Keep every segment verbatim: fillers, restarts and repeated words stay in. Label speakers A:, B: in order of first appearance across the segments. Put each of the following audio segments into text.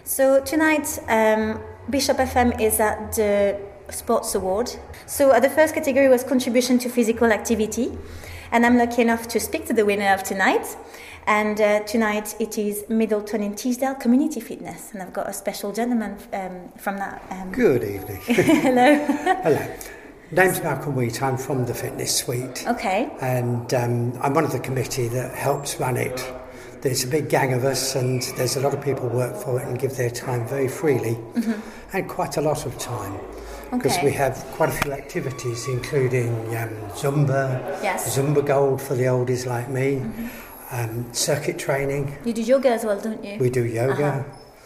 A: So tonight, um, Bishop F M is at the Sports Award. So uh, the first category was contribution to physical activity, and I'm lucky enough to speak to the winner of tonight. And uh, tonight it is Middleton in Teesdale Community Fitness, and I've got a special gentleman um, from that. Um...
B: Good evening.
A: Hello.
B: Hello. Name's Malcolm Wheat. I'm from the Fitness Suite.
A: Okay.
B: And um, I'm one of the committee that helps run it. There's a big gang of us, and there's a lot of people work for it and give their time very freely, mm-hmm. and quite a lot of time. Because
A: okay.
B: we have quite a few activities, including um, Zumba,
A: yes.
B: Zumba Gold for the oldies like me, mm-hmm. um, circuit training.
A: You do yoga as well, don't you?
B: We do yoga.
A: Uh-huh.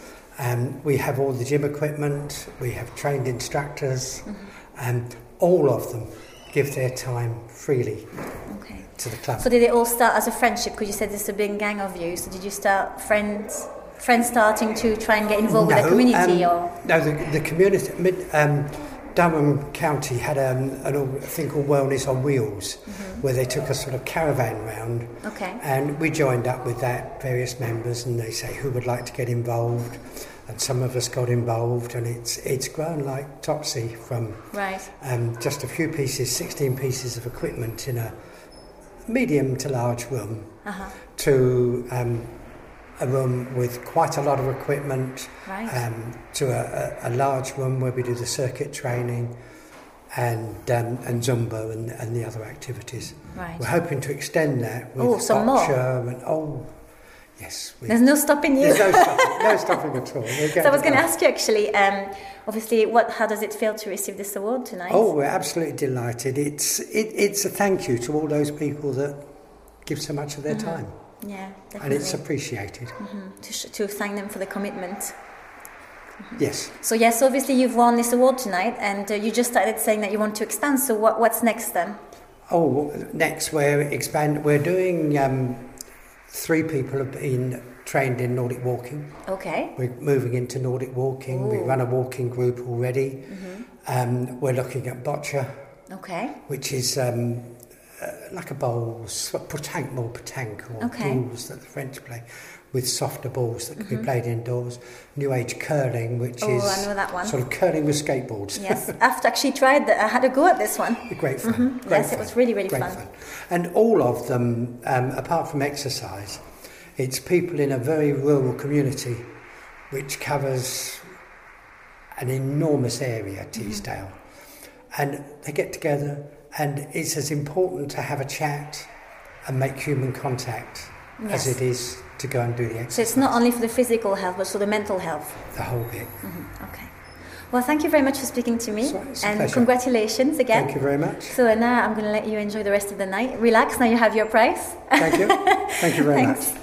B: Um, we have all the gym equipment. We have trained instructors.
A: Mm-hmm.
B: And all of them give their time freely
A: okay.
B: to the club.
A: So did it all start as a friendship? Because you said there's a big gang of you. So did you start friends, friends starting to try and get involved
B: no,
A: with the community?
B: Um,
A: or
B: no, the, the community... Um, Durham County had um, an, a thing called Wellness on Wheels, mm-hmm. where they took a sort of caravan round.
A: Okay.
B: And we joined up with that, various members, and they say who would like to get involved. And some of us got involved, and it's it's grown like Topsy from
A: right.
B: um, just a few pieces, sixteen pieces of equipment in a medium to large room,
A: uh-huh.
B: to um, a room with quite a lot of equipment,
A: right.
B: um, to a, a, a large room where we do the circuit training and um, and Zumba and, and the other activities.
A: Right.
B: We're hoping to extend that with
A: oh, some more.
B: and oh. Yes. We,
A: There's no stopping you.
B: There's no stopping, no stopping at all.
A: So I was going to ask you actually, um, obviously, what? How does it feel to receive this award tonight?
B: Oh, we're absolutely delighted. It's it, it's a thank you to all those people that give so much of their
A: mm-hmm.
B: time.
A: Yeah, definitely.
B: And it's appreciated.
A: Mm-hmm. To, sh- to thank them for the commitment. Mm-hmm.
B: Yes.
A: So yes, obviously you've won this award tonight, and uh, you just started saying that you want to expand. So what, what's next then?
B: Oh, next we're expand. We're doing. Um, three people have been trained in Nordic walking.
A: Okay.
B: We're moving into Nordic walking. Ooh. We run a walking group already. Mm-hmm. Um, we're looking at boccia.
A: Okay.
B: Which is um, uh, like a bowl, petanque, more petanque, or
A: okay.
B: balls that the French play, with softer balls that can
A: mm-hmm.
B: be played indoors. New age curling, which
A: oh,
B: is
A: I know that one.
B: sort of curling with skateboards.
A: Yes, I've actually tried that. I had a go at this one.
B: Great fun.
A: Mm-hmm.
B: Great
A: yes,
B: fun.
A: it was really, really
B: Great
A: fun.
B: fun. And all of them, um, apart from exercise, it's people in a very rural community, which covers an enormous area, Teesdale. Mm-hmm. And they get together, and it's as important to have a chat and make human contact
A: yes.
B: as it is to go and do the exercise.
A: So it's not only for the physical health, but for the mental health.
B: The whole bit.
A: Mm-hmm. Okay. Well, thank you very much for speaking to me.
B: Sorry, it's a
A: and
B: pleasure.
A: Congratulations again.
B: Thank you very much.
A: So now I'm going to let you enjoy the rest of the night. Relax, now you have your prize.
B: Thank you. Thank you very
A: Thanks.
B: much.